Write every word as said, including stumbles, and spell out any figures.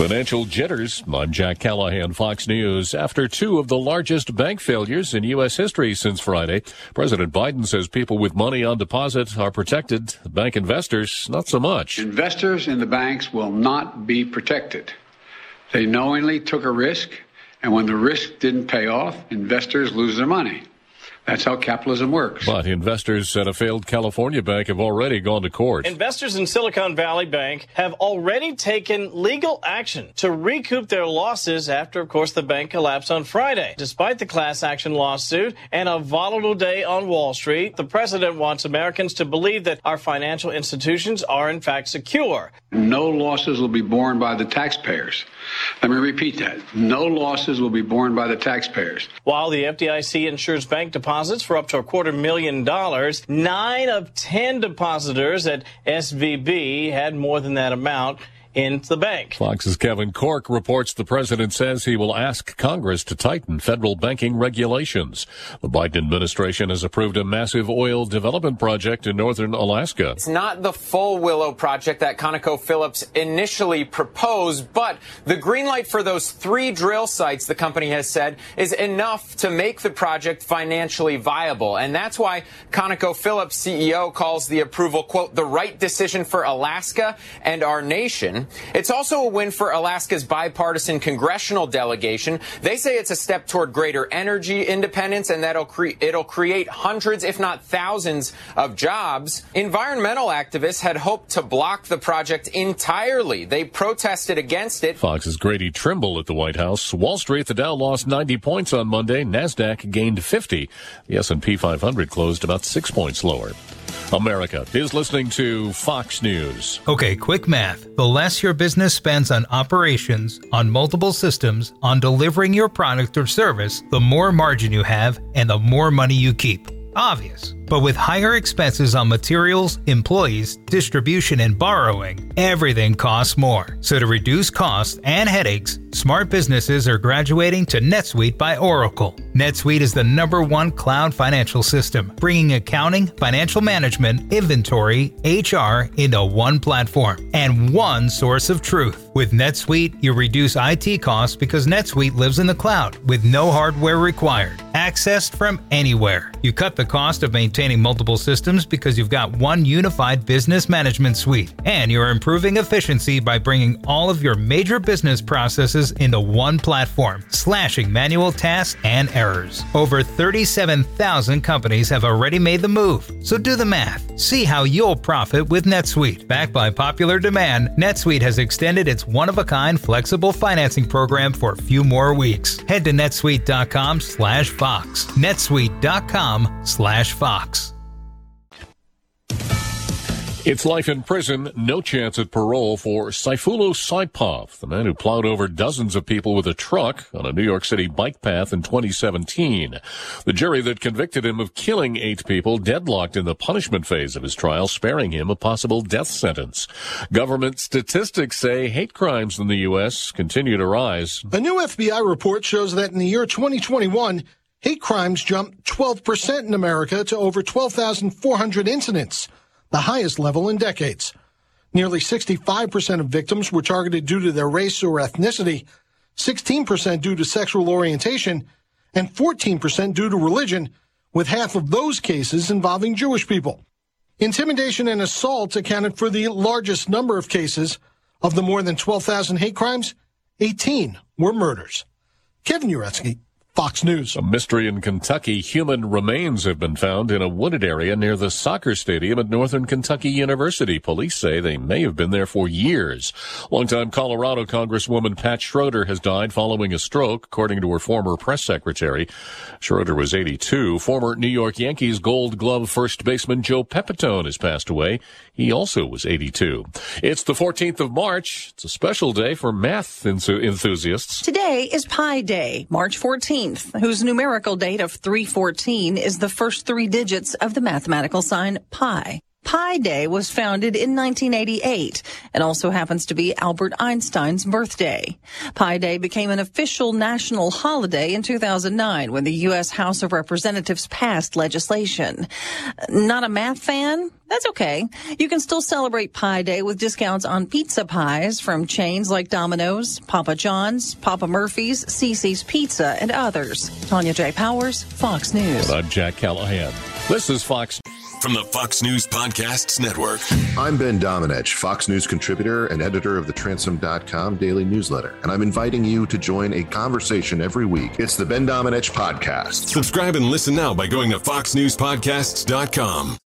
Financial jitters. I'm Jack Callahan, Fox News. After two of the largest bank failures in U S history since Friday, President Biden says people with money on deposit are protected. Bank investors, not so much. Investors in the banks will not be protected. They knowingly took a risk, and when the risk didn't pay off, investors lose their money. That's how capitalism works. But investors at a failed California bank have already gone to court. Investors in Silicon Valley Bank have already taken legal action to recoup their losses after, of course, the bank collapsed on Friday. Despite the class action lawsuit and a volatile day on Wall Street, the president wants Americans to believe that our financial institutions are, in fact, secure. No losses will be borne by the taxpayers. Let me repeat that. No losses will be borne by the taxpayers. While the F D I C insures bank deposits for up to a quarter million dollars, nine of ten depositors at S V B had more than that amount into the bank. Fox's Kevin Corke reports the president says he will ask Congress to tighten federal banking regulations. The Biden administration has approved a massive oil development project in northern Alaska. It's not the full Willow project that ConocoPhillips initially proposed, but the green light for those three drill sites, the company has said, is enough to make the project financially viable. And that's why ConocoPhillips C E O calls the approval, quote, the right decision for Alaska and our nation. It's also a win for Alaska's bipartisan congressional delegation. They say it's a step toward greater energy independence and that it'll, cre- it'll create hundreds, if not thousands, of jobs. Environmental activists had hoped to block the project entirely. They protested against it. Fox's Grady Trimble at the White House. Wall Street, the Dow lost ninety points on Monday. NASDAQ gained fifty. The S and P five hundred closed about six points lower. America is listening to Fox News. Okay, quick math. The less your business spends on operations, on multiple systems, on delivering your product or service, the more margin you have and the more money you keep. Obvious. But with higher expenses on materials, employees, distribution, and borrowing, everything costs more. So to reduce costs and headaches, smart businesses are graduating to NetSuite by Oracle. NetSuite is the number one cloud financial system, bringing accounting, financial management, inventory, H R into one platform and one source of truth. With NetSuite, you reduce I T costs because NetSuite lives in the cloud with no hardware required. Accessed from anywhere. You cut the cost of maintaining multiple systems because you've got one unified business management suite. And you're improving efficiency by bringing all of your major business processes into one platform, slashing manual tasks and errors. Over thirty-seven thousand companies have already made the move. So do the math. See how you'll profit with NetSuite. Backed by popular demand, NetSuite has extended its one-of-a-kind flexible financing program for a few more weeks. Head to netsuite.com slash Fox. netsuite.com slash Fox. It's life in prison, no chance at parole for Sayfullo Saipov, the man who plowed over dozens of people with a truck on a New York City bike path in twenty seventeen. The jury that convicted him of killing eight people deadlocked in the punishment phase of his trial, sparing him a possible death sentence. Government statistics say hate crimes in the U S continue to rise. A new F B I report shows that in the year twenty twenty-one, hate crimes jumped twelve percent in America to over twelve thousand four hundred incidents, the highest level in decades. Nearly sixty-five percent of victims were targeted due to their race or ethnicity, sixteen percent due to sexual orientation, and fourteen percent due to religion, with half of those cases involving Jewish people. Intimidation and assault accounted for the largest number of cases. Of the more than twelve thousand hate crimes, eighteen were murders. Kevin Uretsky, Fox News. A mystery in Kentucky. Human remains have been found in a wooded area near the soccer stadium at Northern Kentucky University. Police say they may have been there for years. Longtime Colorado Congresswoman Pat Schroeder has died following a stroke, according to her former press secretary. Schroeder was eighty-two. Former New York Yankees Gold Glove first baseman Joe Pepitone has passed away. He also was eighty-two. It's the fourteenth of March. It's a special day for math enthusiasts. Today is Pi Day, March fourteenth. Whose numerical date of three fourteen is the first three digits of the mathematical sign pi. Pi Day was founded in nineteen eighty-eight and also happens to be Albert Einstein's birthday. Pi Day became an official national holiday in two thousand nine when the U S House of Representatives passed legislation. Not a math fan? That's okay. You can still celebrate Pi Day with discounts on pizza pies from chains like Domino's, Papa John's, Papa Murphy's, Cici's Pizza, and others. Tanya J. Powers, Fox News. And I'm Jack Callahan. This is Fox from the Fox News Podcasts Network. I'm Ben Domenech, Fox News contributor and editor of the Transom dot com daily newsletter, and I'm inviting you to join a conversation every week. It's the Ben Domenech Podcast. Subscribe and listen now by going to fox news podcasts dot com.